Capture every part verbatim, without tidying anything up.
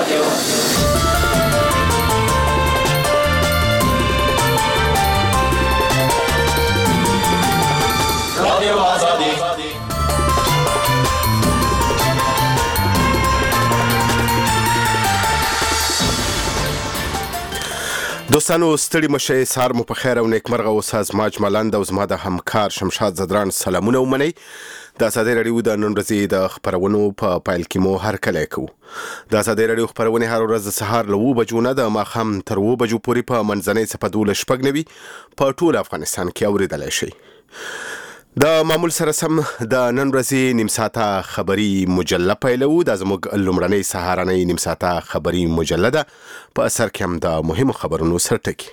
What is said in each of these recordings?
رادیو آزادی. دوستانو ستړي مشه، سهار مو په خیر او نیکمرغه اوسه. زما اجمالند او زما د همکار شمشاد زدران سلامونه ومنئ. د ازادي رادیو د نن ورځې د خبرونو په پایل کې مو هرکلی کوو. د ازادي رادیو خبرونه هر ورځ د سهار له اوه بجو نه د ماښام تر اوه بجو پورې په منځنۍ څپه دولس شپږ نوي په ټول افغانستان کې اورېدلی شئ. د معمول سره سم د نن ورځې نیم ساعته خبري مجله پیلو. دا زموږ لومړنۍ سهارنۍ نیم ساعته خبري مجله ده. په اثر کې هم د مهمو خبرونو سرټکي.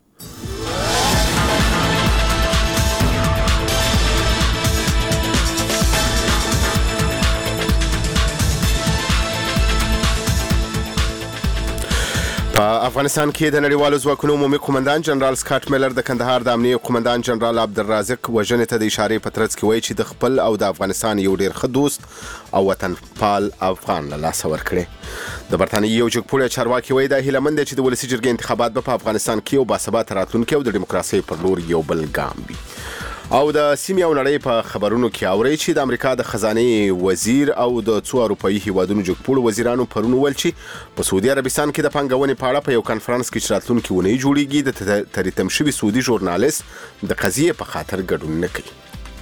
په افغانستان کې د نړیوالو ځواکونو عمومي قومندان جنرال سکاټ میلر د کندهار د امنیه قومندان جنرال عبدالرازق وژنې ته د اشارې په ترڅ کې وایي چې د خپل او د افغانستان یو ډیر ښه دوست او وطن پال افغان له لاسه ورکړي. د برتانیې یو جګپوړی چارواکي وایي دا هیله مند دی چې د ولسي جرګې انتخابات به په افغانستان کې یو باثباته راتلونکی او د ډیموکراسۍ پر لور یو بل ګام وي. او د سیمې او نړۍ په خبرونو کې اوري چې د امریکا د خزانه وزیر او د څو اروپאי هیوادونو جګپوړو وزیرانو پرون ویل چې په سعودي عربستان کې د پنګونې په اړه په یو کانفرنس کې چې راتلونکي ونې جوړیږي د تریتم شوي سعودي ژورنالیست د قضیې په خاطر ګډون نه کوي.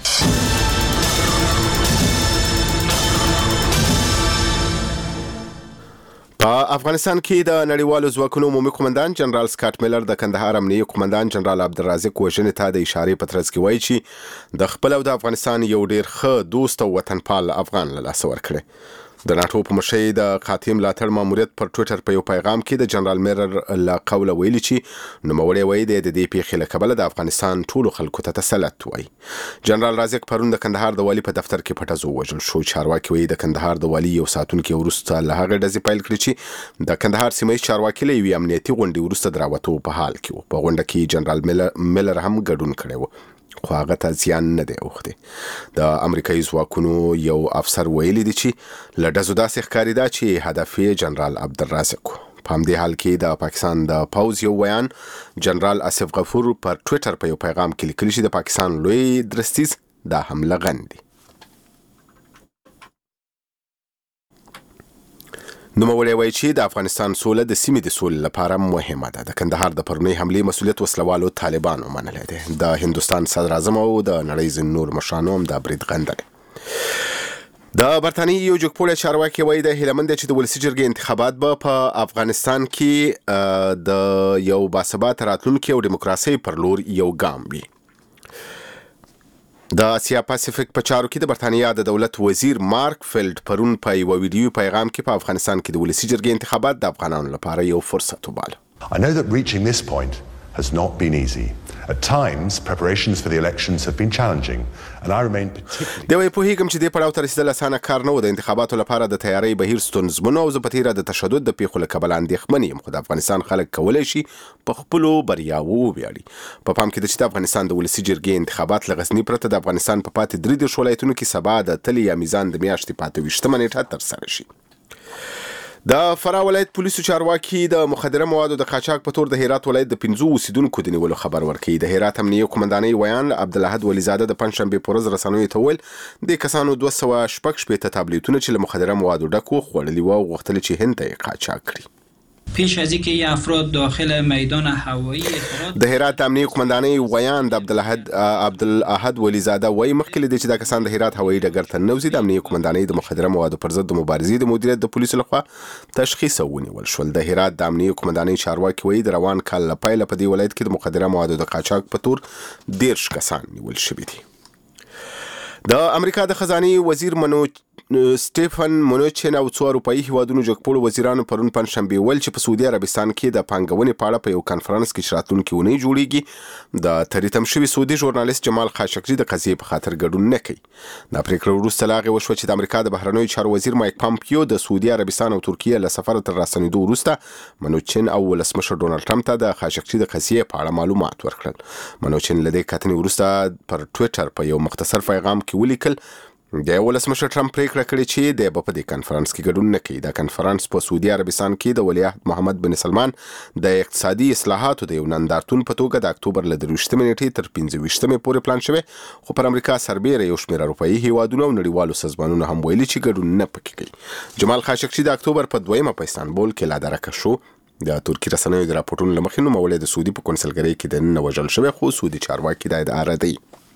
په افغانستان کې د نړیوالو ځواکونو عمومي قومندان جنرال سکاټ میلر د کندهار امنیه قومندان جنرال عبدالرازق وژنې ته د اشارې په ترڅ کې وایي چې د خپل او د افغانستان یو ډیر ښه دوست او وطن پال افغان له لاسه ورکړي. د ناټو په مشرۍ د قاطع ملاتړ ماموریت پر ټویټر په یو پیغام کې د جنرال میلر له قوله ویلي چې نوموړی وایي د دې پیښې له کبله د افغانستان ټولو خلکو ته تسلط وایي. جنرال رازق پرون د کندهار د والي په دفتر کې پټه زو وژل شو. چارواکي وایي د کندهار د والي یو ساتونکي وروسته له هغه ډزې پیل کړې چې د کندهار سیمه چارواکي له یوې امنیتي غونډې وروسته د راوتو په حال کې و. په غونډه کې جنرال میلر میلر هم ګډون کړی و خو هغه ته زیان نه دی اوښتی. د امریکایي ځواکونو یو افسر ویلي دی چې له ډزو داسې ښکارېده چې هدف یې جنرال عبدالرازق و. په همدې حال کې د پاکستان د پوځ یو ویان جنرال آصف غفور پر ټویټر په یو پیغام کې لیکلي چې د پاکستان لوی درستیز دا حمله غندي. نوموړی وایي چې د افغانستان سوله د سیمې د سولې لپاره مهمه ده. د کندهار د پرونۍ حملې مسؤلیت وسلوالو طالبانو منلی دی. د هندوستان صدر اعظم او د نړۍ ځینې نور مشرانو هم دا برید غندلی. د برتانیې یو جګپوړی چارواکي وایي د هیله مند دی چې د ولسي جرګې انتخابات به په افغانستان کې د یو باثباته راتلونکي او ډیموکراسۍ پر لور یو ګام وي. د اسیا پاسفیک په چارو کې د برتانیا د دولت وزیر مارک فیلډ پرون په یو ویډیو پیغام کې په افغانستان کې د ولسي جرګې انتخابات د افغانانو لپاره یو فرصت وباله. I know that reaching this point has not been easy. At times, preparations for the elections have been challenging, and I remain particularly... دی وایي پوهېږم چې دې پړاو ته رسېدل اسانه کار نه و. د انتخاباتو لپاره د تیارۍ بهیر ستونزمن او زه په تېره د تشدد د پیښو له کبله اندېښمن یم، خو د افغانستان خلک کولی شي په خپلو بریاوو وویاړي. په پام کې ده چې د افغانستان د ولسي جرګې انتخابات له غزني پرته د افغانستان په پاتې درې دېرش ولایتونو کې سبا د تلې یا میزان د میاشتې په اته ویشتمه نیټه ترسره شي. د فراه ولایت پولیسو چارواکي د مخدره موادو د قاچاق په تور د هرات ولایت د پنځو اوسیدونکو د نیولو خبر ورکوي. د هرات امنیه قومندانۍ ویان عبدالاحد ولیزاده د پنجشنبې په ورځ رسنیو ته وویل د کسانو دوه سوه شپږ شپېته تابلیتونه چې له مخدره موادو ډک وو خوړلي وو او غوښتل چې هند ته یې قاچاق کړي. پیش از اینکه این افراد داخل میدان هوایی د هرات امنیه قومندانۍ ویان د عبدالاحد عبدالاحد ولیزاده وایي مخکې له دې چې دا کسان د هرات هوایي ډګر ته ننوځي د امنیه قومندانۍ د مخدره موادو پر ضد د مبارزې د مدیریت د پولیسو لخوا تشخیص ونیول شول. د هرات د امنیه قومندانۍ چارواکي وایي د روان کال له پیله په دې ولایت کې د مخدره موادو د قاچاق په تور دېرش کسان نیول شوي دي. د امریکا د خزانه وزیر منو سټیفن مونوچن او څو اروپאי هیوادونو جګپوړو وزیرانو پرون پنجشنبه ویل چې په سعودي عربستان کې د پنګونې په اړه په یو کانفرنس کې چې راتلونکي ونې جوړیږي د تریتم شوي سعودي ژورنالیست جمال خاشقجي د قضیې په خاطر ګډون نه کوي. دا پریکړه وروسته له هغې وشوه چې د امریکا د بهرنیو چارو وزیر مایک پامپیو د سعودي عربستان او ترکیې له سفر تر راستنېدو وروسته منوچن او ولسمشر ډونالډ ټرمپ ته د خاشقجي د قضیې په اړه معلومات ورکړل. منوچن له دې کتنې وروسته پر ټویټر په یو مختصر پیغام کې ولیکل د ولسمشر ټرمپ پریکړه کړې چې د په دې کانفرنس کې ګډون نه کوي. د کانفرنس په سعودي عربستان کې د ولیعهد محمد بن سلمان د اقتصادي اصلاحاتو د یو نندارتون په توګه د اکتوبر له درویشتمې نیټې تر پنځه ویشتمې پورې پلان شوی، خو پر امریکا سربېره یو شمېر اروپایي هیوادونه او نړیوالو سازمانونو هم ویلي چې ګډون نه پکې کوي. جمال خاشقجي د اکتوبر په دویمه په استانبول کې لا درکه شو. د ترکی رسنیو د راپورټونو له مخې نوموړی د سعودي په کنسلګرۍ کې د نن وژل شوی، خو سعودي چارواکي دا ادعا ردوي.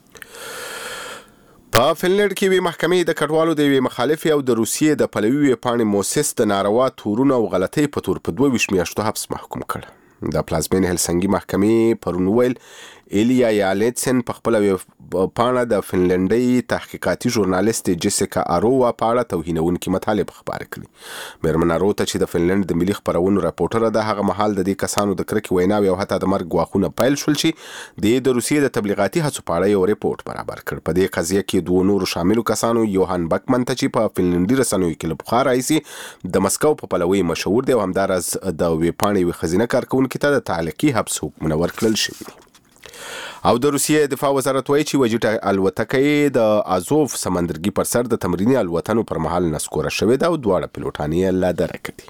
په فنلنډ کې وی محکمې د کډوالو د وی مخالفې او د روسیې د پلوي ویپاڼې موسس د ناروا تورونه او غلطۍ په تور په دوه ویشت میاشتو حبس محکوم کړ. د پلازمین هلسنګي محکمې پرون ویل ایلیا یالیتسن په خپل ویپاڼه د فنلنډي تحقیقاتي ژورنالیست جیسیکا ارووا په اړه توهینونکي مطالب خبرې کړې. میرمن ارو ته چې د فنلنډ د ملي خبرونو راپورټره ده، هغه مهال د دې کسانو د کرکې ویناوې او حتی د مرګ غواخونه پیل شول چې د د روسیې د تبلیغاتي هڅو په اړه یو ریپورت برابر کړ. په دې قضیه کې دوه نورو شاملو کسانو یوهان بکمن ته چې په فنلنډي رسنیو کې له پخوا راهیسې د مسکو په پلوي مشهور دی او همداراز د ویپاڼې یوې ښځینه کارکوونکې ته د تعلیقي حبس حکمونه ورکړل شوي دي. او د روسیې دفاع وزارت وایي چې وجیټه الوتکه د ازوف سمندرګي پر سر د تمریني الوتنو پر مهال نسکوره شوې ده او دواړه پیلوټان یې لا درکه دي.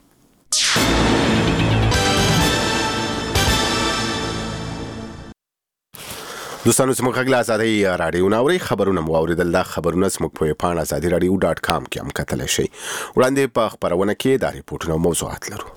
دوستانو زموږ غږ له ازادۍ راډیو نه اورئ، خبرونه مو واورېدل. دا خبرونه زموږ په ویبپاڼه ازادي راډیو ډاټ کام کې هم کتلی شئ. وړاندې په خپرونه کې دا ریپورټونه او موضوعات لرو.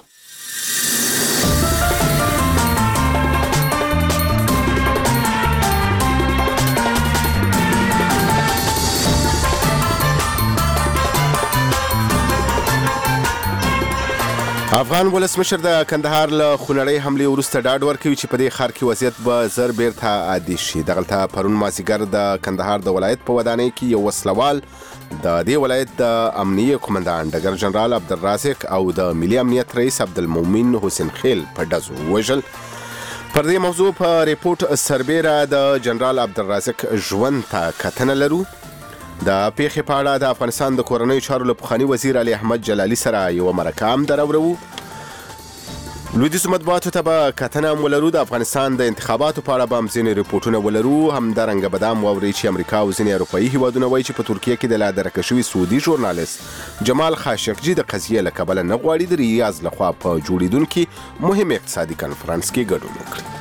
افغان ولسمشر د کندهار له خونړۍ حملې وروسته ډاډ ورکوي چې په دې ښار کې وضعیت به زر بیرته عادي شي. دغلته پرون مازدیګر د کندهار د ولایت په ودانۍ کې یو وسلوال د دې ولایت د امنیه قومندان ډګر جنرال عبدالرازق او د ملي امنیت رئیس عبدالمؤمن حسین خیل په ډزو ووژل. پر دې موضوع په ریپورت سربیره د جنرال عبدالرازق ژوند ته کتنه لرو. د پیښې په اړه د افغانستان د کورنیو چارو له پخواني وزیر علي احمد جلالي سره یو مرکه هم دراوړو. لویدیځو مطبوعاتو ته به کتنه هم ولرو. د افغانستان د انتخاباتو په اړه به هم ځینې ریپورټونه ولرو. همدارنګه به دا هم واورئ چې امریکا او ځینې اروپایي هیوادونه وایي چې په ترکیه کې د لا درکه شوي سعودي ژورنالیست جمال خاشقجي د قضیې له کبله نه غواړي د ریاض لخوا په جوړېدونکي مهم اقتصادي کنفرانس کې ګډون وکړي.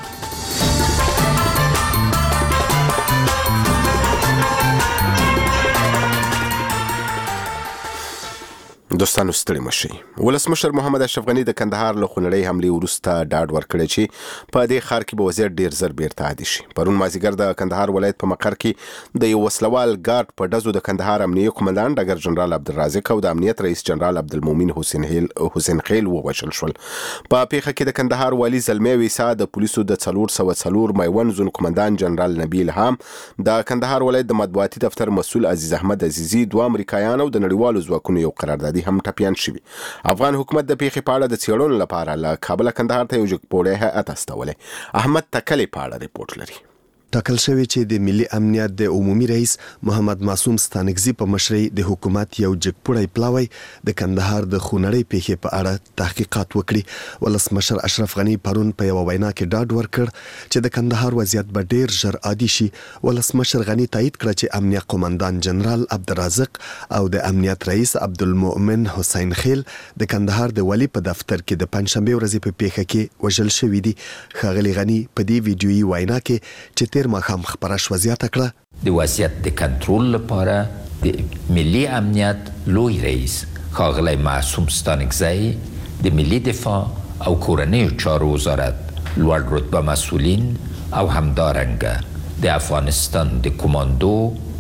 دوستانو ستړي مشئ. ولسمشر محمد اشرف غني د کندهار له خونړۍ حملې وروسته ډاډ ورکړی چې په دې ښار کې به وضعیت ډیر زر بیرته عادي شي. پرون مازدیګر د کندهار ولایت په مقر کې د یو وسلوال ګارد په ډزو د کندهار امنیه قومندان ډګر جنرال عبدالرازق او د امنیت رئیس جنرال عبدالمؤمن حسین حسین خیل ووژل شول. په پیښه کې د کندهار والي زلمی ویسا، د پولیسو د څلور سوه څلور میوند زون قومندان جنرال نبی الهام، د کندهار ولایت د مطبوعاتي دفتر مسؤل عزیز احمد عزیزي، دوه امریکایان او د نړیوالو ځواکونو یو قراردادي هم ټپیان شوي. افغان حکومت د پیښې په اړه د څېړنو لپاره له کابل کندهار ته یو جګپوړی هیئت استولی. احمد تکلی په اړه ریپورټ لري. ټاکل شوی چې د ملي امنیت د عمومي رئیس محمد معصوم ستانکزي په مشرۍ د حکومت یو جګپوړی پلاوی د کندهار د خونړۍ پیښې په اړه تحقیقات وکړي. ولسمشر اشرف غني پرون په یو وینا کې ډاډ ورکړ چې د کندهار وضعیت به ډیر ژر عادي شي. ولسمشر غني تایید کړ چې امنیه قومندان جنرال عبدالرازق او د امنیت رئیس عبدالمؤمن حسین خیل د کندهار د والي په دفتر کې د پنځشنبه ورځې په پیښه کې وژل شوي دي. ښاغلي غني په دې ویډیويي وینا کې چې ماخام خبره شو زیاته کړه د وضعیت د کنټرول لپاره د ملي امنیت لوی رئیس ښاغلی معصوم ستانکزی، د ملي دفاع او کورنیو چارو وزارت لوړ رتبه مسئولین او همدارنګه د افغانستان د کماندو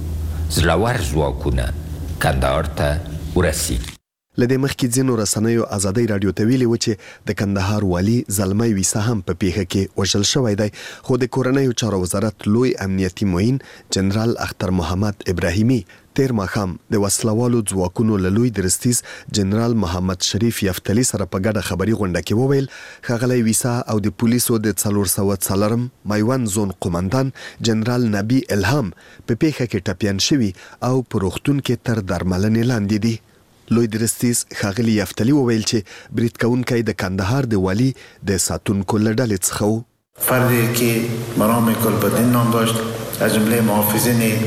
زړور ځواکونه کندهار ته ورسیږي. لدې مخکې ځینو رسنیو ازادۍ راډیو ته ویلي و چې د کندهار والي زلمی ویسا هم په پیښه کې وژل شوی دی، خو د کورنیو چارو وزارت لوی امنیتي معین جنرال اختر محمد ابراهیمي تیر ماښام د وسلوالو ځواکونو له لوی درستیز جنرال محمد شریف یفتلي سره په ګډه خبري غونډه کې وویل ښاغلی ویسا او د پولیسو د څلور سوه څلورم میوند زون قومندان جنرال نبی الهام په پیښه کې ټپیان شوي او په روغتون کې تر درملنې لاندې دي. لوی درستیز ښاغلي یفتلي وویل چې برید کوونکی د کندهار د والي د ساتونکو له ډلې څخه و. فردی که مرام کلبدین نام داشت از جمله محافظین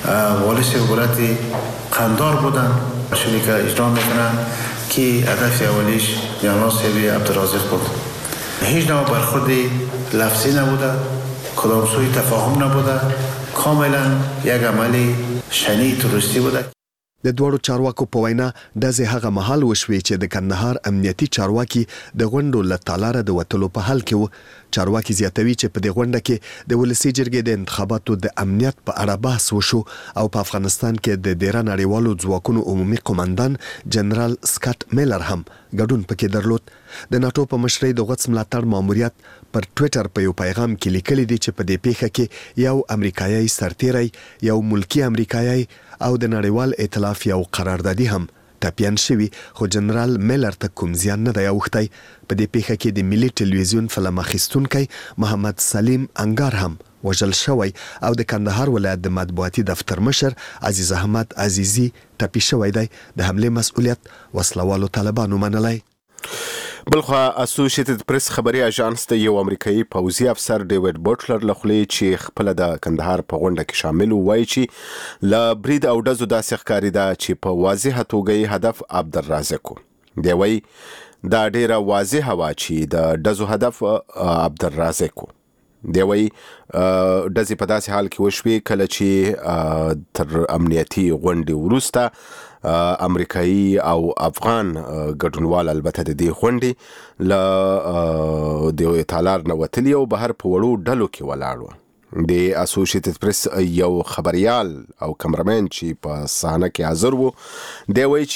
والی سیوبولت قندار بودن شدی که اجرا میکنن که هدف اولیش جنرال سیبی عبدالرازق بود. هیچ نوع برخورد لفظی نبوده، کدام سوی تفاهم نبوده، کاملا یک عملی شنی تروریستی بوده. د دوړو چارواکو په وینا داسې هغه مهال وشوي چې د کندهار امنیتي چارواکي د غونډو له تالاره د وتلو په حال کې وو. چارواکي زیاتوي چې په دې غونډه کې د ولسی جرګې د انتخاباتو د امنیت په اړه بحث وشو او په افغانستان کې د ډیره نړیوالو ځواکونو عمومي قومندان جنرال سکاټ میلر هم ګډون پکې درلود. د ناتو په مشرۍ د غوڅ ملاتړ ماموریت پر ټوئیټر په یو پیغام کې لیکلي دي چې په دې پیښه کې یو امریکایي سرتیری، یو ملکی امریکایي او د نړیوال ائتلاف یو قراردادي هم ټپیان شوي، خو جنرال میلر ته کوم زیان نه دی اوښتی. په دې پیښه کې د ملي ټلویزیون فلم اخیستونکی محمد سلیم انګار هم وژل شوی او د کندهار ولایت د مطبوعاتي دفتر مشر عزیز احمد عزیزی ټپي شوی دی. د حملې مسؤلیت وسلوالو طالبانو منلی. بلخوا اسوسییټډ پریس خبري اژانس ته یو امریکایي پوځي افسر ډیوډ بوټلر لخوا چې خپل د کندهار په غونډه کې شامل وای چې ل برید او دزو داسې ښکاری دا چې په واضح توګه هدف عبدالرازق دی. وای دا ډیره واضح وا چې د دزو هدف عبدالرازق دی. وای دزې په داسې حال کې وشوي کله چې تر امنیتي غونډې وروسته امریکایي او افغان ګډونوال البته د دې غونډې ل د تالار نه وتلی او بهر په وړو ډلو کې ولاړ وو. د اسوسییټډ پریس یو خبريال او کیمرمن چې په صحنه کې حاضر وو دی وایي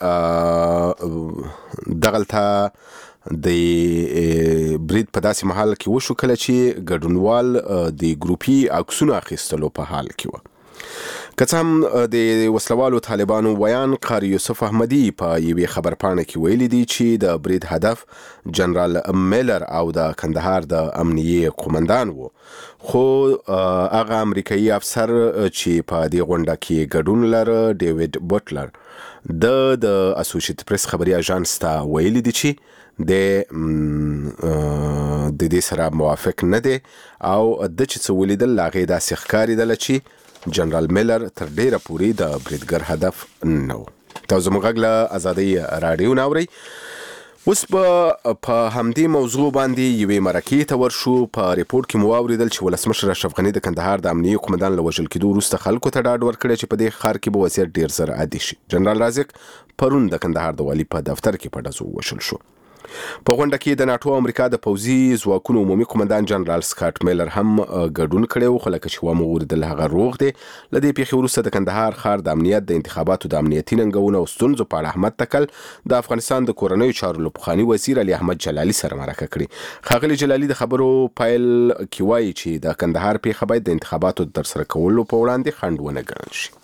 چې دغلته د برید په داسې محل کې وشو کله چې ګډونوال د ګروپي عکسونو اخیستلو په حال کې وو. کڅم د وسلوالو طالبانو ویان قاری یوسف احمدی په یوې خبرپاڼه کې ویلي دي چې د برید هدف جنرال میلر او د کندهار د امنیه قومندان وو، خو هغه امریکایي افسر چې په دې غونډه کې ګډون لره ډیوډ بوټلر د د اسوسییټډ پریس خبري اژانس ته ویلي دي چې د د دې سره موافق نه دي او د چې څه ولیدل لاغې داسې ښکاري دله چې جنرال میلر تر ډیره پوري د بریدګر هدف نه و. تاسو موږ له ازادي رادیو ناوري. اوس په همدې موضوع باندې یوې مرکې ته ورشو. په ریپورت کې مو واوریدل چې ولسمشر اشرف غني د کندهار د امنیه قومندان له وژل کېدو وروسته خلکو ته ډاډ ورکړی چې په دې ښار کې به وضعیت ډیر زر عادي شي. جنرال رازق پرون د کندهار د والي په دفتر کې په ډزو وشل شو. په غونډه کې د ناتو امریکا د پوځي ځواکونو عمومي قومندان جنرال سکاټ میلر هم ګډون کړی و، خو لکه چې ومو وریدل هغه روغ دی. له دې پیښې وروسته د کندهار ښار د امنیت د انتخاباتو د امنیتي ننګونو او ستونزو په اړه احمد تکل د افغانستان د کورنیو چارو له پخواني وزیر علي احمد جلالي سره مرکه کړې. ښاغلي جلالي د خبرو پایل کې وایي چې د کندهار پیښه باید د انتخاباتو د ترسره کولو په وړاندې خنډ ونه ګڼل شي.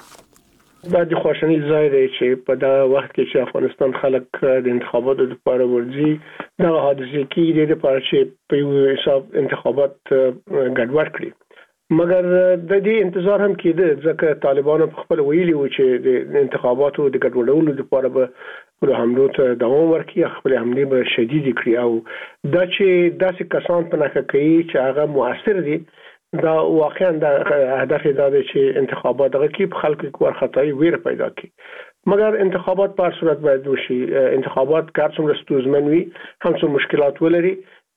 دا د خوشحالي ځای دی چې په دا وخت کې چې افغانستان خلک د انتخاباتو لپاره ورځي، دا حادثه کې د لپاره چې په یو حساب انتخابات ګډوډ کړي. مګر د دې انتظار هم کېده ځکه طالبانو په خپل ویلي و چې د انتخاباتو د ګډوډولو لپاره به خپل حملو ته دوام ورکړي، خپل حملې به شدید کړي او دا چې داسې کسان په نخښه کوي چې هغه مؤثر دي، دا واقعا د هدف دا دی چې انتخابات دغه کې په خلکو کې ورخطای ویر پیدا کړي. مګر انتخابات په هر صورت باید وشي. انتخابات که څومره ستونزمن وي، هم څومره مشکلات ولري،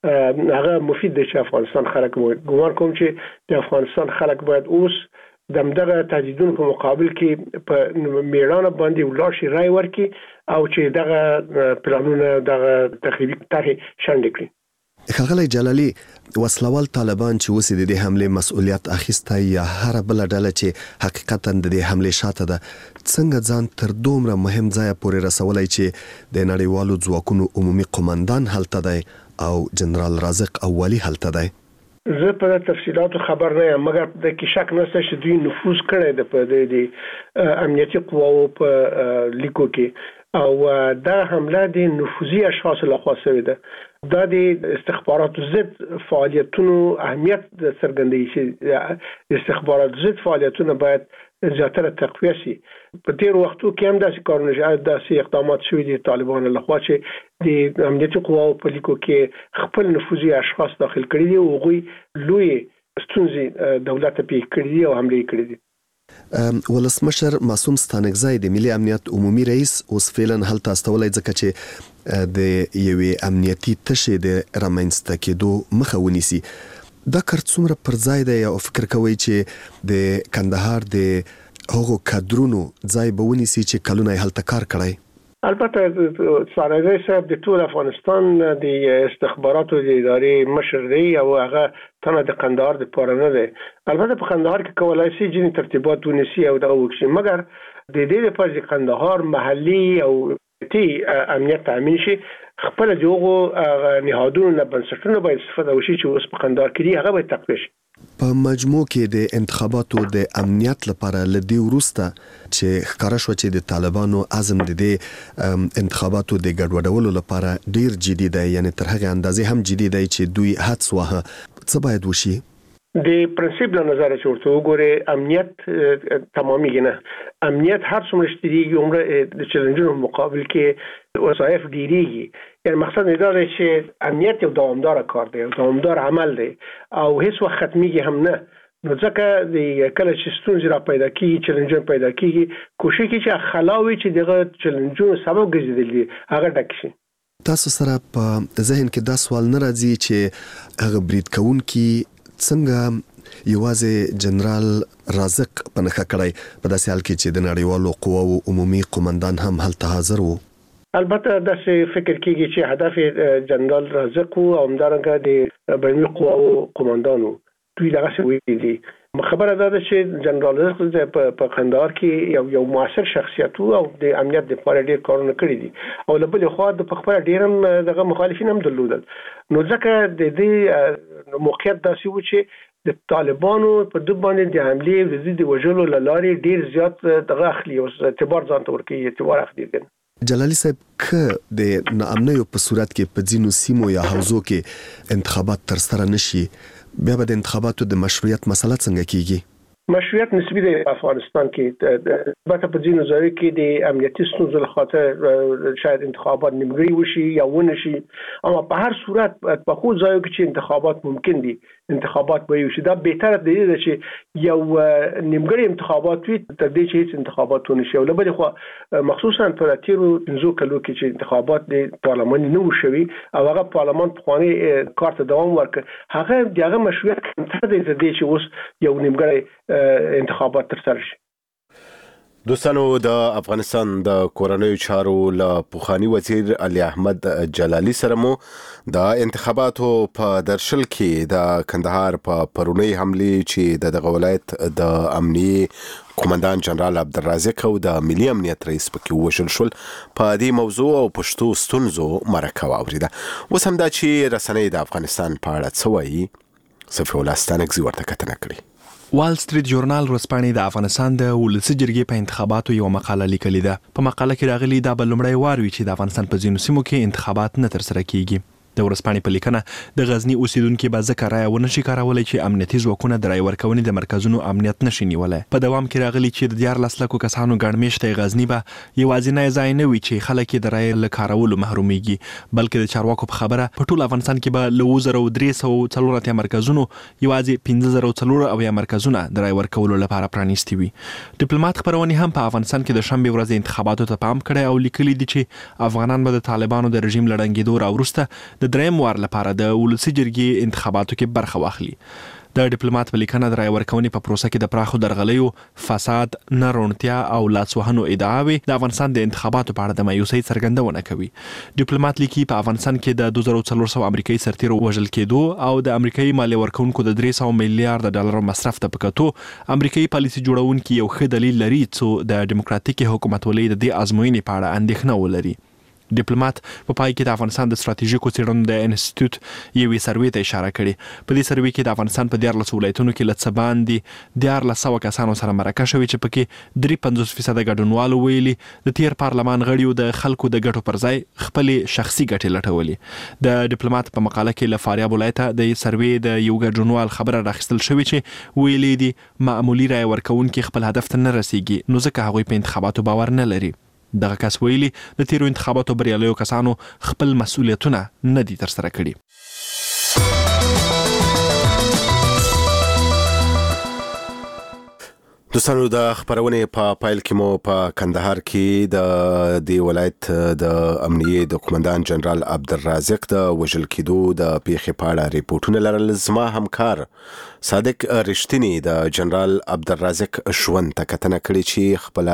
هغه مفید دی چې افغانستان خلک ګومان کوم چې د افغانستان خلک باید اوس د همدغه تهدیدونو په مقابل کې په میړانه باندې ولاړ شي، رای ورکړي او چې دغه پلانونه دغه تخریبي طرحې شنډ کړي. ښاغلی جلالي، وسلوال طالبان چې اوس د دې حملې مسؤلیت اخیستی یا هر بل ډله چې حقیقتا د دې حملې شاته ده، څنګه ځان تر دومره مهم ځای پورې رسولای چې د نړیوالو ځواکونو عمومي قومندان هلته دی او جنرال رازق او والي هلته دی؟ زه په تفصیلاتو خبر نه یم، مګر د کې شک نشته چې دوی نفوذ کړی د په د امنیتي قواو په لیکو کې او دا حمله د نفوذي اشخاص لخوا شوې ده. دا د استخباراتو ضد فعالیتونو اهمیت څرګندوي چې استخباراتو ضد فعالیتونه باید زیاتره تقویه شي. په تیر وختو کې هم داسې کارونه شوي، داسې اقدامات شوي دي طالبانو لخوا چې د امنیتي قواو په لیکو کې خپل نفوذي اشخاص داخل کړي دي او هغوی لوی ستونزې دولت ته پیښ کړي دي او حملې کړي دي. ولسمشر معصوم ستانکزی د ملي امنیت عمومي رئیس اوس فعلا هلته استولای ځکه چې د یوې امنیتي تشې د رامنځته کېدو مخه ونیسي. دا کار څومره پر ځای دی او فکر کوي چې د کندهار د هغو کادرونو ځای به ونیسي چې کلونه یې هلته کار کړی؟ البته ستانکزی صاحب د ټول افغانستان د استخباراتو د ادارې مشر دی او هغه تنه د قندهار د پاره نه دی. البته په قندهار کې کولای شي ځینې ترتیبات ونیسي او دا وکړي، مګر د دې لپاره چې قندهار محلي او تی امنیت تامین شي خپل دغه نهادونو نه بنسټونه باید استفاده وشي چې اوس په قندهار کې هغه باید تقویه شي. په مجموع کې د انتخاباتو د امنیت لپاره لدی ورسته چې ښکارا شو چې د طالبانو عزم د دې انتخاباتو د ګډوډولو لپاره ډیر جدي دی، یعنی تر هغه اندازې هم جدي دی چې دوی حدس واه. څه باید وشي؟ د پرنسپل له نظر چې ورته وګوره امنیت تمامي نه، امنیت هر څومره شتيږي عمره د چیلنجونو مقابل کې وظایف ډیریږي. یعنی مقصد دا دی چې امنیت یو دوامدار کار دی، یو دوامدار عمل دی او هیڅ وخت ختميږي هم نه. نو ځکه د کله چې ستونزې را پیدا کیږي، چیلنجونه پیدا کیږي، کوشش کوي چې خلاوي چې دغه چیلنجونو سبب ګرځیدلی هغه ډک شي. تاسو سره په ذهن کې دا سوال نه راځي چې هغه برید کوونکی څنګه یوازې جنرال رازق پنځه کړای په داسې حال کې چې د نړیوالو قواو عمومي قومندان هم هلته حاضر وو؟ البته دا څه فکر کیږي چې هدف جنرال رازق او همدارنګه د بین‌المللي قواو قومندانو دوی دغه څه ویلي دي. خبره دا ده چې جنرال رازق په قندهار کې یو یو موثر شخصیت او د امنیت لپاره ډېر کارونه کړی دي او له بل خوا د خپل ډېر هم دغه مخالفین هم درلودل. نو ځکه د دې موقعیت داسې و چې د طالبانو په دوه باندې د حمله د د وجلو لارې ډېر زیات دغه اخلي او اعتبار ځان ته ورکوي، اعتبار اخلي. جلالي صاحب که د ناامنیو په صورت کې په ځینو سیمو یا حوزو کې انتخابات تر سره نشي، بیا به د انتخاباتو د مشروعیت مسله څنګه کیږي؟ مشروعیت نسبی دی افغانستان کې البته په ځینو ځایو کې د امنیتي ستونزو لخاطر شاید انتخابات نیمګړي وشي یا ونه شي، اما په هر صورت په خو ځایو کې چې انتخابات ممکن دي انتخابات به وشي. دا بهتره دی چې یو نیمګړي انتخابات وي تر دې چې هیڅ انتخابات ونه شي. او لبل خو مخصوصا په تیرو پنځو کلو کې چې انتخابات د پارلمان نه وشوي او هغه پارلمان په خواني کار ته دوام ورکړي، هغه دغه مشروعیت تر دې چې اوس یو نیمګړي انتخابات تر سره شي. دوستانو، د افغانستان د کورنیو چارو له پوخانی وزیر علي احمد جلالي سره مو د انتخاباتو په درشل کې د کندهار په پرونی حمله چې د دغه ولایت د امنیي قومندان جنرال عبدالرازق او د ملي امنیت رئیس پکې وشل شول په دې موضوع او پښتو ستونزو مرکه واوریده. اوس هم دا چې رسنۍ د افغانستان په اړه څه وایي، صفي الله ستانکزی ورته کتنه کړې. وال سټریټ ژورنال ورځپاڼې د افغانستان د ولسی جرګې په انتخاباتو یو مقاله لیکلې ده. په مقاله کې راغلي دا بل لومړی وار وی چې د افغانستان په ځینو سیمو کې انتخابات نه تر سره کیږي. د ورځپاڼې په لیکنه د غزنی اوسیدونکو به ځکه رایه ونه شي کارولای چې امنیتي ځواکونه د رای ورکونې د مرکزونو امنیت نشي نیولای. په دوام کې راغلي چې د دیار لسلکو کسانو ګڼمېشته غزنی به یوازینی ځای نه وي چې خلک د رای له کارولو محروميږي، بلکې د چارواکو په خبره په ټول افغانستان کې به له زر او درې سوه څلور اتیا مرکزونو یوازې پنځه زره څلور اویا مرکزونه د رای ورکولو لپاره پرانیستي وي. ډیپلوماټ خبرونه هم په افغانستان کې د شنبه ورځ انتخاباتو ته پام کړی او لیکلي دي چې افغانان به د طالبانو د رژیم لړنګېدو راوروسته د دریم وار لپاره د ولسی جرګې انتخاباتو کې برخه واخلي. د ډیپلوماټ په لیکنه د رای ورکونې په پروسه کې د پراخو درغلیو، فساد، نه روڼتیا او لاسوهنو ادعاوې د افغانستان د انتخاباتو په اړه د مایوسۍ څرګندونه کوي. ډیپلوماټ لیکي په افغانستان کې د دوه زره څلور سوه امریکایي سرتیرو وژل کېدو او د امریکایي مالیه ورکونکو د درې سوه میلیارډ ډالر مصرف ته پکاتو امریکایي پالیسي جوړونکي یو ښه دلیل لري چې د دیموکراتیکي حکومتولۍ د دې ازموینې په اړه اندېښنه ولري. ډیپلوماټ په پای کې د افغانستان د ستراتیژیکو څېړنو د انسټیټیوټ یوې سروې ته اشاره کړې. په دې سروې کې د افغانستان په دیارلسو ولایتونو کې له څه باندې دیارلس سوه کسانو سره مرکه شوې چې پکې درې پنځوس فیصده ګډونوالو ویلي د تیر پارلمان غړیو د خلکو د ګټو پر ځای خپلې شخصي ګټې لټولې. د ډیپلوماټ په مقاله کې له فاریاب ولایته د سروې د یو ګډونوال خبره راخیستل شوې چې ویلي دي معمولی رای ورکوونکي خپل هدف ته نه رسیږي، نو ځکه هغوی په انتخاباتو باور نه لري. دغه کس ویلي د تیرو انتخاباتو بریالیو کسانو خپل مسؤلیتونه نه دي ترسره کړي. دوستانو د خبرونې په پایل کې مو په کندهار کې د دی ولایت د امنیه د قومندان جنرال عبدالرازق د وژل کېدو د پیښې په اړه ریپورتونه لرل. زما همکار صادق رښتینی د جنرال عبدالرازق ژوند ته کتنه کړې چې خپل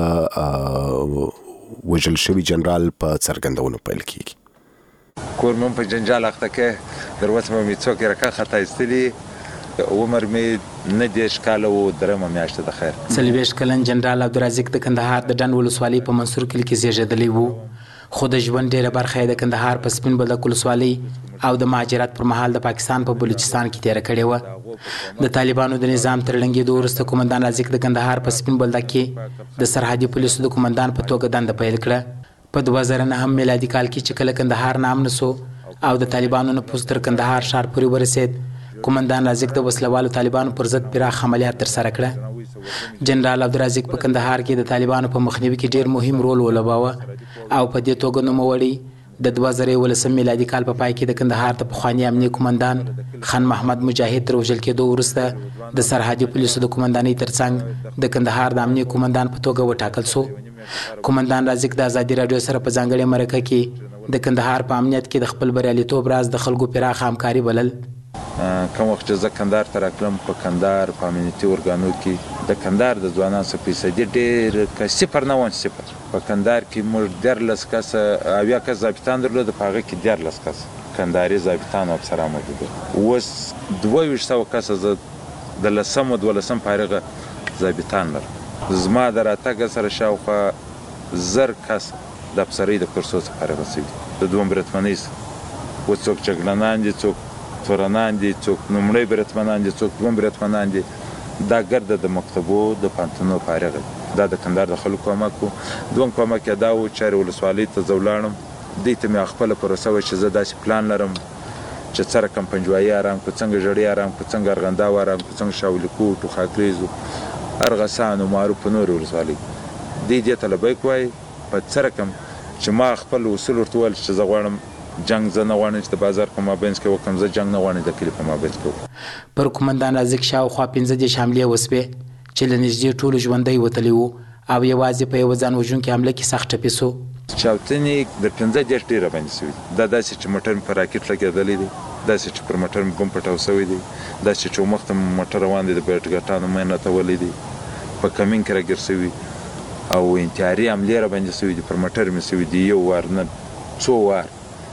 د وژل شوی جنرال په څرګندونو پیل کیږي. کورمون په جنجال اخته کې دروازه مې څوک راکا خطا استلی عمر مې نه دیش کاله و درمه میاشته د خیر. څلوېښت کلن جنرال عبدالرازق د کندهار د ډنډ ولسوالۍ په منصور کلي کې زیږېدلی و، خو د ژوند ډېره برخه یې د کندهار په سپین بولدک ولسوالۍ او د مهاجرت پر مهال د پاکستان په بلوچستان کې تېره کړې وه. د طالبانو د نظام تر ړنګېدو وروسته قومندان رازق د کندهار په سپین بولدک کې د سرحدي پولیسو د قومندان په توګه دنده پیل کړه. په دوه زره نهم میلادي کال کې چې کله کندهار ناامنه سو او د طالبانو نفوذ تر کندهار ښار پورې ورسېد، قومندان رازق د وسلوالو طالبانو پر ضد پراخ عملیات ترسره کړه. جنرال عبدالرازق په کندهار کې د طالبانو په مخنیوي کې ډیر مهم رول ولوباوه او په دې توګه نوموړی د دوه زره یولسم میلادي کال په پای کې د کندهار د پخواني امنیه قومندان خان محمد مجاهد تر وژل کېدو وروسته د سرحدي پولیسو د قومندانۍ ترڅنګ د کندهار د امنیه قومندان په توګه وټاکل سو. قومندان رازق د ازادي راډیو سره په ځانګړې مرکه کې د کندهار په امنیت کې د خپل بریالیتوب راز د خلکو پراخه همکاري بلل. کوم وخت چې زه کندهار ته راتلم په کندهار په امنیتي ارګانو کې د کندهار د ځوانانو څخه فیصدي ډېر که صفر نه وان صفر. په کندهار کې موږ دیارلس کسه اویا کس ضابطان درلودل، په هغه کې دیارلس کس کندهاري ضابطان او افسران موجود وو. اوس دوه ویشت سوه کسه زه د لسم و دولسم فارغه ضابطان لرم. زما د راتګ سره شاوخوا زر کس د افسرۍ د کورسو څخه فارغه شوي د دویم بریدمنۍ څخه. اوس څوک جګړنان دي، څوک تورنان دي، څوک لومړی بریدمنان دي، څوک دویم بریدمنان دي. دا ګرده د مکتبو د پانتونو فارغه دا د کندهار د خلکو کومک و. دویم کومک یې دا و چې هرې ولسوالۍ ته زه ولاړم، دې ته مې خپله پروسه وه چې زه داسې پلان لرم چې څه رقم پنجوایي ارام کړو، څنګه ژړۍ ارام کړو، څنګه ارغنداو ارام کړو، څنګه شاولیکوټ و خاکریز و ارغسان و معروف په نورې ولسوالۍ. دې دې ته لبیک وایي په څه رقم چې ما خپل اصول ورته وویل چې زه غواړم جنگ زه نه غواړم چې د بازار په مابینځ کې وکړم، زه جنگ نه غواړم د کلي په مابینځ کې وکړم. پر قومندان رازق شاوخوا پنځه دېرش حملې وسوې چې له نږدې ټولو ژوندی وتلی وو او یوازې په یوه ځان وژونکې حمله کې سخت ټپي سو. چاودنې د پنځه دېرش ډېر راباندې سوي دي. دا داسې چې موټر مې په راکټ لګېدلی دی، داسې چې پر موټر مې بم پټاو سوی دی، داسې چې مخ ته موټر روان دی د بیټګټانو مې نتولی دی، په کمین کې راګیر سوي او انتحاري حملې راباندې سوي دي. پر موټر مې سوي دي یو وار نه څو وار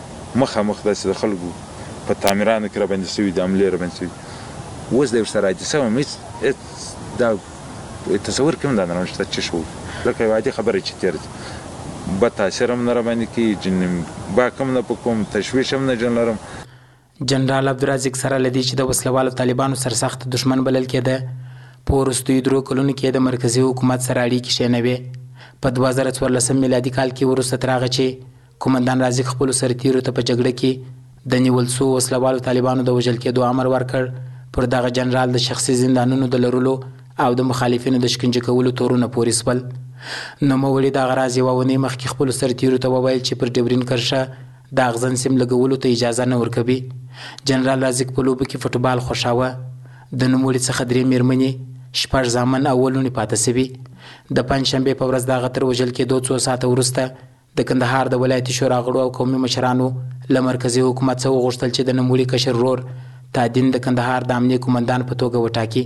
مخامخ داسې د خلکو په تعمیرانو کې راباندې سوي دي، حملې راباندې سوي. اوس د ورسره حادثه وم هېڅ دا تصور کې هم دا نه شته چې شو لکه یو عادي خبره چې تېر ځي. بد تاثیر هم نه راباندې کوي، جن باک هم نه په کوم تشویش هم نه جن لرم. جنرال عبدالرازق سره له دې چې د وسلوالو طالبانو سرسخت دښمن بلل کېده، په وروستیو درو کلونو کې د مرکزي حکومت سره اړیکې ښې نه وې. په دوه زره څوارلسم میلادي کال کې وروسته تر هغه چې قومندان رازق خپلو سرتیرو ته په جګړه کې د نیول سو وسلوالو طالبانو د وژل کېدو امر ورکړ، پر دغه جنرال د شخصي زندانونو د لرلو او د مخالفینو د شکنجه کولو تورونه پورې سول. نوموړي دغه راز یوه اونۍ مخکې خپلو سرتیرو ته وویل چې پر ډبرین کرښه د اغزن سیم لګولو ته اجازه نه ورکوي. جنرال رازق په لوبو کې فوټبال خوښاوه. د نوموړي څخه درې میرمنې، شپږ زامن او اووه لوڼې پاته سوي. د پنجشنبې په ورځ د هغه تر وژل کېدو څو ساعته وروسته د کندهار د ولایتي شورا غړو او قومي مشرانو له مرکزي حکومت څخه وغوښتل چې د نوموړي کشر ورور تادین د کندهار د امنیه قومندان په توګه وټاکي.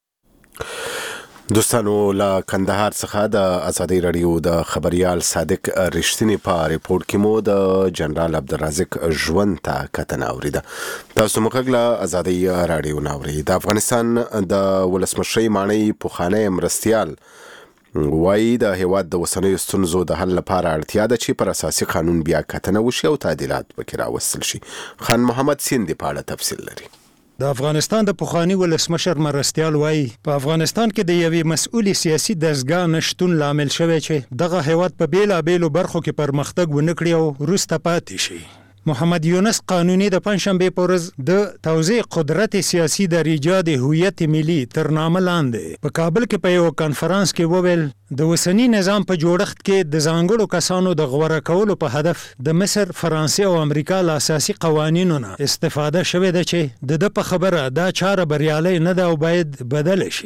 دوستانو له کندهار څخه د ازادي راډیو د خبريال صادق رښتینی په ریپورت کې مو د جنرال عبدالرازق ژوند ته کتنه اوریده. تاسو موږ له ازادي راډیو ناوړي. د افغانستان د ولسمشر مانی پوخانه مرستيال وایي د هیواد د وسنیو ستونزو د حل لپاره اړتیا ده چې پر اساسي قانون بیا کتنه وشي او تعدیلات پکې راوستل شي. خان محمد سیندی په اړه تفصیل لري. د افغانستان د پخوانی ولسمشر مرستيال وایي په افغانستان کې د یوې مسؤلې سیاسي دستګاه نشټون لامل شوی چې دغه هیواد په بیلابېلو برخو کې پرمختګ ونه کړي او وروسته پاتې شي. محمد یونس قانوني د پنځشنبې په ورځ د توزیع قدرت سیاسي د ایجاد هویت ملي تر نامه لاندې په کابل کې په یو کانفرنس کې وویل د وسنی نظام په جوړښت کې د ځانګړو کسانو د غوره کولو په هدف د مصر، فرانسې او امریکا له اساسي قوانینو نه استفاده شوې ده چې د ده په خبره دا چاره بریالۍ نه ده او باید بدله شي.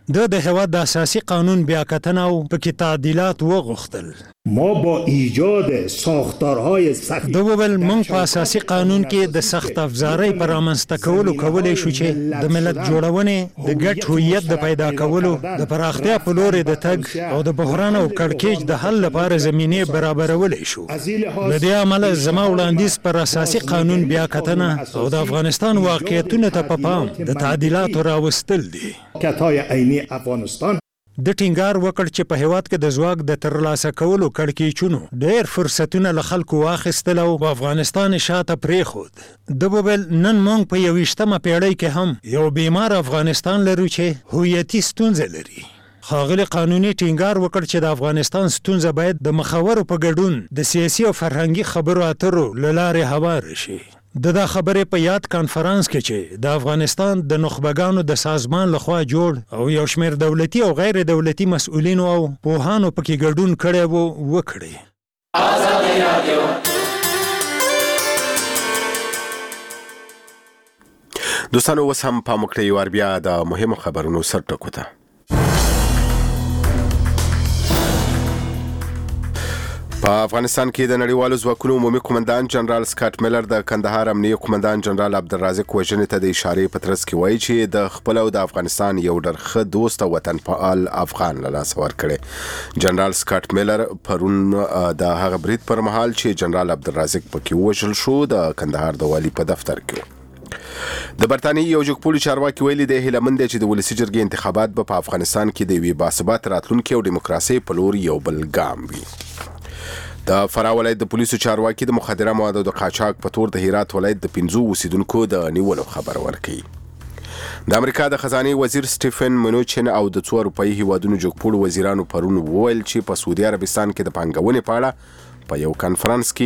د د هیواد د اساسي قانون بیاکتنه او پکې تعدیلات وغوښتل. ما با ایجاد ساختارهای سخت د وبل مونږ په اساسي قانون کې د سخت افزارۍ پر رامنځته کولو کولای شو چې د ملت جوړونې د ګډ هویت د پیدا کولو د پراختیا په لور د تګ او د بحران او کړکېچ د حل لپاره زمینه برابرولای شو. له دې امله زما وړاندیز پر اساسي قانون بیاکتنه او د افغانستان واقعیتونو ته په پام د تعدیلاتو راوستل دي. کتای عینی افغانستان د ټینګار وکړ چې په هیواد کې د ځواک د ترلاسه کولو کړکېچونو ډېر فرصتونه له خلکو واخیستل او په افغانستان شاته پرېښود. د وبل نن موږ په یویشتمه پیړۍ کې هم یو بیمار افغانستان لرو چې هویتي ستونزې لري. ښاغلي قانوني ټینګار وکړ چې د افغانستان ستونزه باید د مخورو په ګډون د سیاسي او فرهنګي خبرو اترو له لارې هوار شي. د دا خبرې په یاد کانفرنس کې چې د افغانستان د نخبګانو د سازمان لخوا جوړ او یو شمېر دولتي او غیر دولتي مسؤلینو او پوهانو پکې ګډون کړی وو وکړي. آزادي رادیو دوستانو اوس هم پام وکړئ یو بیا د مهمو خبرونو سرټکو ته. په افغانستان کې د نړیوالو ځواکونو عمومي قومندان جنرال سکاټ میلر د کندهار امنیه قومندان جنرال عبدالرازق وژنې ته د اشارې په ترڅ کې وایي چې د خپل او د افغانستان یو ډېر ښه دوست او وطن فعال افغان له لاسه ورکړی. جنرال سکاټ میلر پرون د هغه برید پر مهال چې جنرال عبدالرازق پکې ووژل شو د کندهار د والي په دفتر کې. د برتانیې یو جګپوړي چارواکي ویلي دی هیله مند دی چې د ولسي جرګې انتخابات به په افغانستان کې د یوې باثبات راتلونکي او دیموکراسۍ په لور یو بل ګام وي. د فراه ولایت د پولیسو چارواکي د مخدره موادو د قاچاق په تور د هرات ولایت د پنځو اوسیدونکو د نیولو خبر ورکړي. د امریکا د خزانه وزیر سټیفن منوچن او د څو اروپایي هیوادونو جګپوړو وزیرانو پرون وویل چې په سعودي عربستان کې د پانګونې په اړه په یو کانفرنس کې